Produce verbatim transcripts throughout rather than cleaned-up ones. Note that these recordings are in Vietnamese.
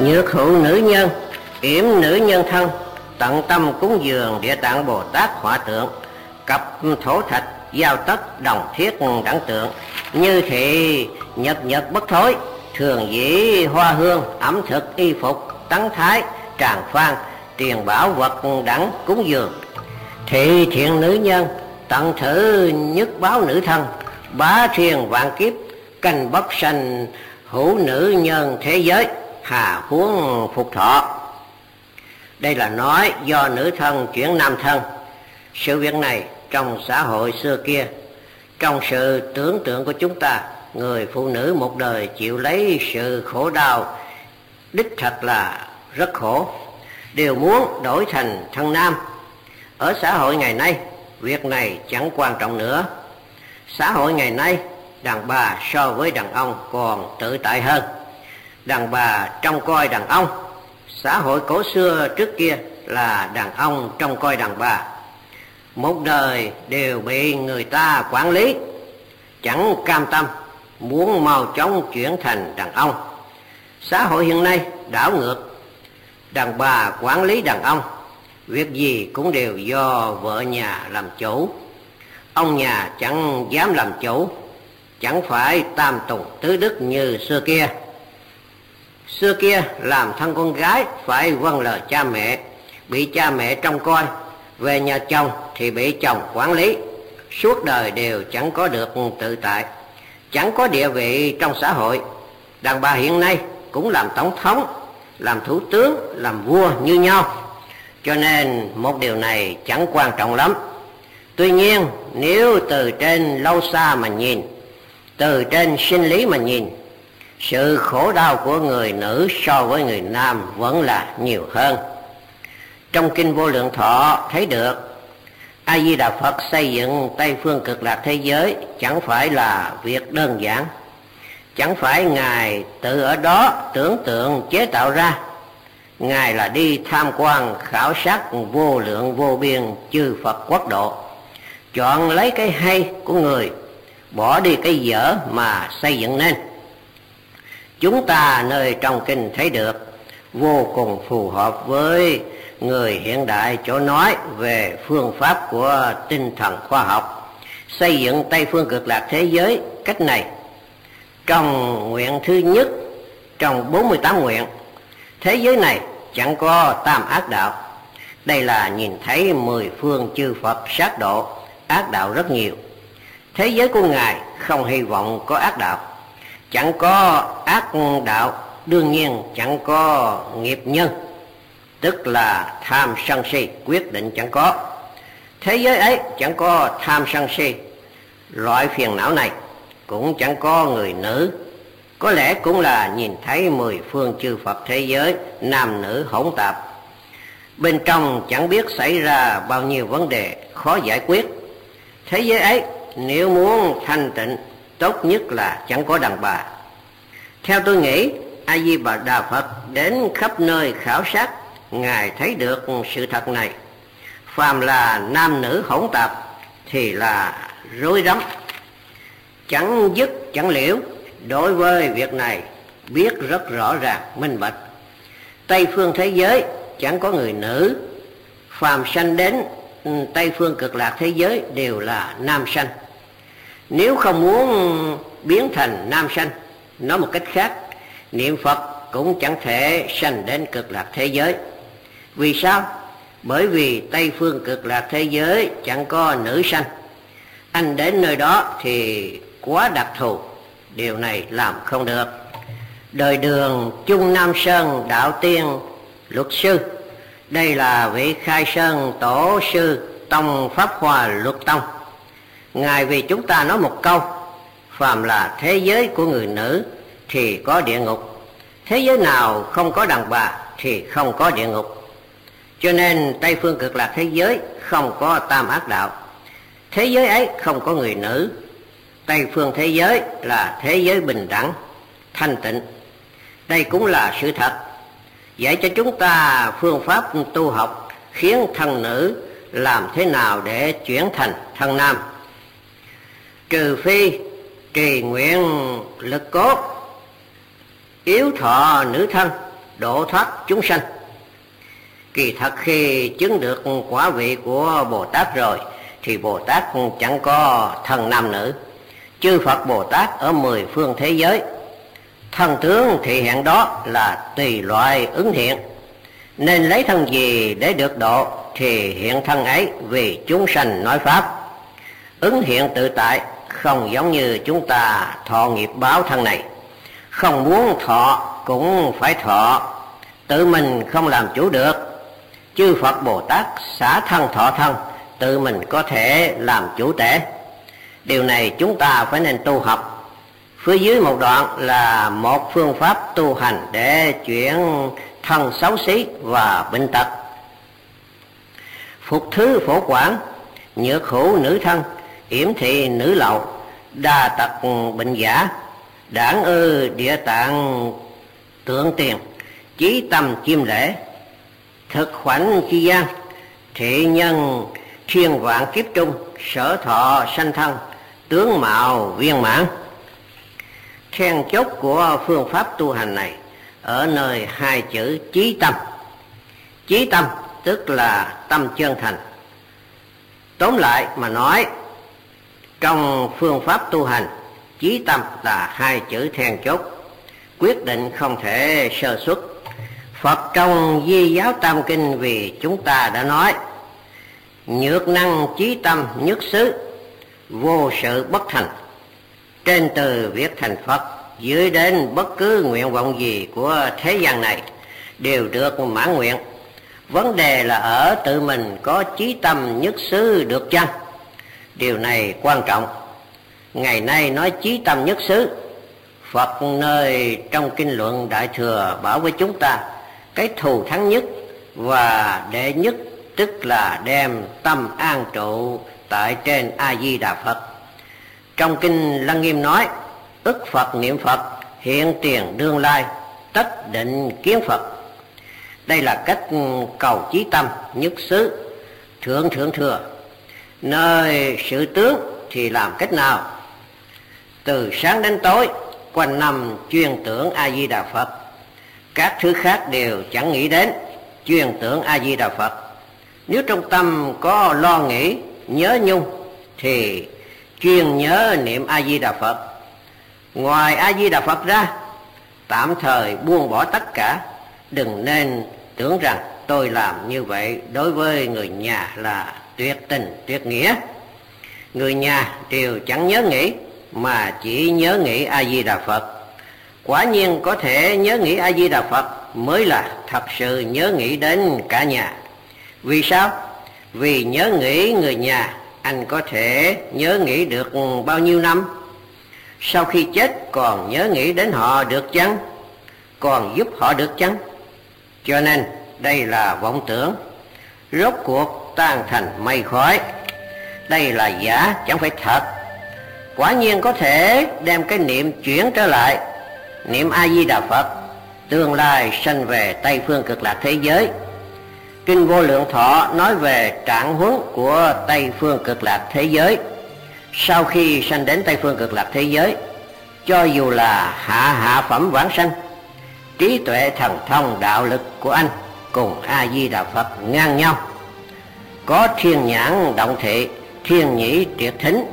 Nhược hữu nữ nhân, yểm nữ nhân thân, tận tâm cúng dường Địa Tạng Bồ Tát họa tượng, cặp thổ thạch giao tất đồng thiết đẳng tượng, như thị nhật nhật bất thối, thường dĩ hoa hương ẩm thực y phục tấn thái tràng phan, tiền bảo vật đẳng cúng dường. Thị thiện nữ nhân, tận thử nhất báo nữ thân, bá thiên vạn kiếp canh bất sanh, hữu nữ nhân thế giới, hà huống phục thọ. Đây là nói do nữ thân chuyển nam thân. Sự việc này trong xã hội xưa kia, trong sự tưởng tượng của chúng ta, người phụ nữ một đời chịu lấy sự khổ đau đích thật là rất khổ, đều muốn đổi thành thân nam. Ở xã hội ngày nay, việc này chẳng quan trọng nữa. Xã hội ngày nay, đàn bà so với đàn ông còn tự tại hơn. Đàn bà trông coi đàn ông. Xã hội cổ xưa trước kia là đàn ông trông coi đàn bà. Một đời đều bị người ta quản lý, chẳng cam tâm, muốn mau chóng chuyển thành đàn ông. Xã hội hiện nay đảo ngược, đàn bà quản lý đàn ông, việc gì cũng đều do vợ nhà làm chủ. Ông nhà chẳng dám làm chủ, chẳng phải tam tùng tứ đức như xưa kia. Xưa kia làm thân con gái phải vâng lời cha mẹ, bị cha mẹ trông coi. Về nhà chồng thì bị chồng quản lý, suốt đời đều chẳng có được tự tại, chẳng có địa vị trong xã hội. Đàn bà hiện nay cũng làm tổng thống, làm thủ tướng, làm vua như nhau, cho nên một điều này chẳng quan trọng lắm. Tuy nhiên nếu từ trên lâu xa mà nhìn, từ trên sinh lý mà nhìn, sự khổ đau của người nữ so với người nam vẫn là nhiều hơn. Trong Kinh Vô Lượng Thọ thấy được, A Di Đà Phật xây dựng Tây Phương Cực Lạc thế giới chẳng phải là việc đơn giản. Chẳng phải Ngài tự ở đó tưởng tượng chế tạo ra. Ngài là đi tham quan khảo sát vô lượng vô biên chư Phật quốc độ, chọn lấy cái hay của người, bỏ đi cái dở mà xây dựng nên. Chúng ta nơi trong kinh thấy được vô cùng phù hợp với người hiện đại chỗ nói về phương pháp của tinh thần khoa học xây dựng Tây Phương Cực Lạc thế giới cách này. Trong nguyện thứ nhất, trong bốn mươi tám nguyện, thế giới này chẳng có tam ác đạo. Đây là nhìn thấy mười phương chư Phật sát độ, ác đạo rất nhiều. Thế giới của Ngài không hy vọng có ác đạo. Chẳng có ác đạo, đương nhiên chẳng có nghiệp nhân, tức là tham sân si, quyết định chẳng có. Thế giới ấy chẳng có tham sân si, loại phiền não này cũng chẳng có người nữ. Có lẽ cũng là nhìn thấy mười phương chư Phật thế giới, nam nữ hỗn tạp. Bên trong chẳng biết xảy ra bao nhiêu vấn đề khó giải quyết. Thế giới ấy nếu muốn thanh tịnh, tốt nhất là chẳng có đàn bà. Theo tôi nghĩ, A Di Đà Phật đến khắp nơi khảo sát, Ngài thấy được sự thật này. Phàm là nam nữ hỗn tạp thì là rối rắm, chẳng dứt chẳng liễu. Đối với việc này biết rất rõ ràng minh bạch. Tây phương thế giới chẳng có người nữ, phàm sanh đến Tây Phương Cực Lạc thế giới đều là nam sanh. Nếu không muốn biến thành nam sanh, nói một cách khác, niệm Phật cũng chẳng thể sanh đến Cực Lạc thế giới. Vì sao? Bởi vì Tây Phương Cực Lạc thế giới chẳng có nữ sanh. Anh đến nơi đó thì quá đặc thù, điều này làm không được. Đời Đường Chung Nam Sơn Đạo Tiên Luật Sư, đây là vị Khai Sơn Tổ sư Tông Pháp Hòa Luật Tông. Ngài vì chúng ta nói một câu, phàm là thế giới của người nữ thì có địa ngục, thế giới nào không có đàn bà thì không có địa ngục. Cho nên Tây Phương Cực Lạc thế giới không có tam ác đạo. Thế giới ấy không có người nữ. Tây phương thế giới là thế giới bình đẳng, thanh tịnh. Đây cũng là sự thật, dạy cho chúng ta phương pháp tu học khiến thân nữ làm thế nào để chuyển thành thân nam. Trừ phi trì nguyện lực cốt, yếu thọ nữ thân, độ thoát chúng sanh. Kỳ thật khi chứng được quả vị của Bồ Tát rồi thì Bồ Tát chẳng có thân nam nữ. Chư Phật Bồ Tát ở mười phương thế giới, thân tướng thị hiện đó là tùy loại ứng hiện, nên lấy thân gì để được độ thì hiện thân ấy vì chúng sanh nói pháp. Ứng hiện tự tại, không giống như chúng ta thọ nghiệp báo thân này, không muốn thọ cũng phải thọ, tự mình không làm chủ được. Chư Phật Bồ Tát xả thân thọ thân, tự mình có thể làm chủ tể. Điều này chúng ta phải nên tu học. Phía dưới một đoạn là một phương pháp tu hành để chuyển thân xấu xí và bệnh tật. Phục thứ phổ quản, nhược hữu nữ thân, yểm thị nữ lậu, đa tật bệnh giả, đảng ư địa tạng tượng tiền, chí tâm chiêm lễ, thực khoảnh chi gian, thị nhân thiên vạn kiếp trung, sở thọ sanh thân, tướng mạo viên mãn. Then chốt của phương pháp tu hành này ở nơi hai chữ chí tâm. Chí tâm tức là tâm chân thành. Tóm lại mà nói, trong phương pháp tu hành, chí tâm là hai chữ then chốt, quyết định không thể sơ xuất. Phật trong Di Giáo Tam Kinh vì chúng ta đã nói: nhược năng chí tâm nhất xứ, vô sự bất thành. Trên từ việc thành Phật, dưới đến bất cứ nguyện vọng gì của thế gian này đều được mãn nguyện. Vấn đề là ở tự mình có chí tâm nhất xứ được chăng? Điều này quan trọng. Ngày nay nói chí tâm nhất xứ, Phật nơi trong kinh luận Đại Thừa bảo với chúng ta cái thù thắng nhất và đệ nhất, tức là đem tâm an trụ tại trên A Di Đà Phật. Trong kinh Lăng Nghiêm nói: ức Phật niệm Phật, hiện tiền đương lai, tất định kiến Phật. Đây là cách cầu chí tâm nhất xứ thượng thượng thừa. Nơi sự tướng thì làm cách nào? Từ sáng đến tối quanh năm chuyên tưởng A Di Đà Phật, các thứ khác đều chẳng nghĩ đến, chuyên tưởng A Di Đà Phật. Nếu trong tâm có lo nghĩ nhớ nhung thì chuyên nhớ niệm A Di Đà Phật. Ngoài A Di Đà Phật ra, tạm thời buông bỏ tất cả. Đừng nên tưởng rằng tôi làm như vậy đối với người nhà là tuyệt tình tuyệt nghĩa. Người nhà đều chẳng nhớ nghĩ mà chỉ nhớ nghĩ A Di Đà Phật. Quả nhiên có thể nhớ nghĩ A Di Đà Phật mới là thật sự nhớ nghĩ đến cả nhà. Vì sao? Vì nhớ nghĩ người nhà, anh có thể nhớ nghĩ được bao nhiêu năm? Sau khi chết còn nhớ nghĩ đến họ được chăng? Còn giúp họ được chăng? Cho nên đây là vọng tưởng, rốt cuộc tan thành mây khói. Đây là giả chẳng phải thật. Quả nhiên có thể đem cái niệm chuyển trở lại, niệm A Di Đà Phật, tương lai sanh về Tây phương cực lạc thế giới. Kinh Vô Lượng Thọ nói về trạng huống của Tây phương cực lạc thế giới. Sau khi sanh đến Tây phương cực lạc thế giới, cho dù là hạ hạ phẩm vãng sanh, trí tuệ thần thông đạo lực của anh cùng A Di Đà Phật ngang nhau. Có thiên nhãn động thị, thiên nhĩ triệt thính,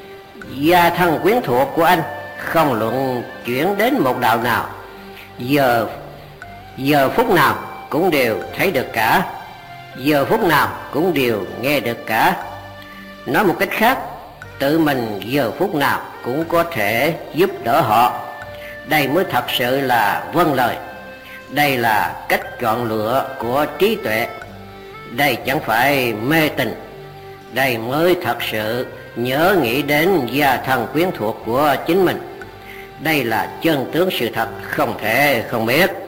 gia thân quyến thuộc của anh không luận chuyển đến một đạo nào, giờ giờ phút nào cũng đều thấy được cả, giờ phút nào cũng đều nghe được cả. Nói một cách khác, tự mình giờ phút nào cũng có thể giúp đỡ họ. Đây mới thật sự là vâng lời. Đây là cách chọn lựa của trí tuệ. Đây chẳng phải mê tình. Đây mới thật sự nhớ nghĩ đến gia thân quyến thuộc của chính mình. Đây là chân tướng sự thật không thể không biết.